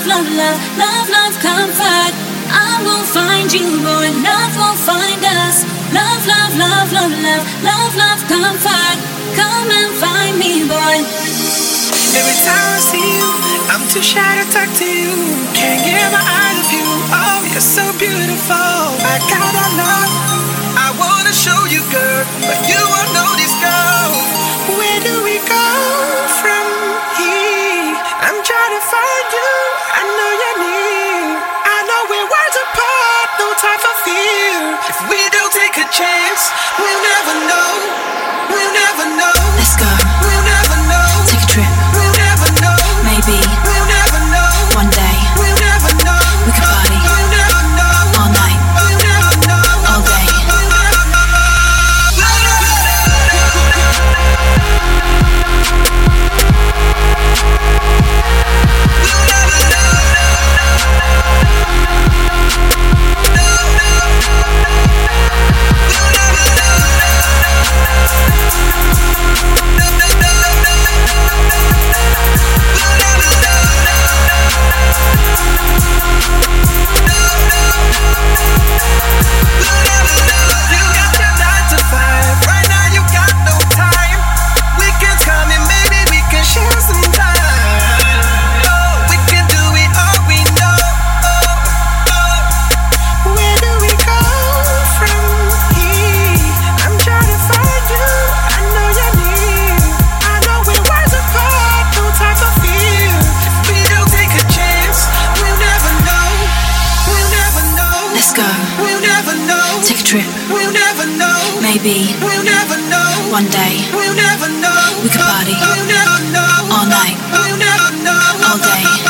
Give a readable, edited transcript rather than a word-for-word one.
love, comfort. I will find you, boy. Love will find us. Love, comfort. Come and find me, boy. Every time I see you, I'm too shy to talk to you. Can't get my eyes off you. Oh, you're so beautiful. I gotta love. I wanna show you, girl, but you won't know this, girl. Where do we go from here? I'm trying to find you. I know you're near. I know we're worlds apart. No time for fear. If we don't take a chance, we'll never know. We'll never know. Let's go. We'll never know. Take a trip. We'll never know. Maybe. We'll never know. One day. We'll never know. We could party. We'll never know. All night. We'll never know. All day. We'll never know. We'll never know. Maybe. We'll never know. One day. We'll never know. We could party. We'll never know. All night. We'll never know. All day.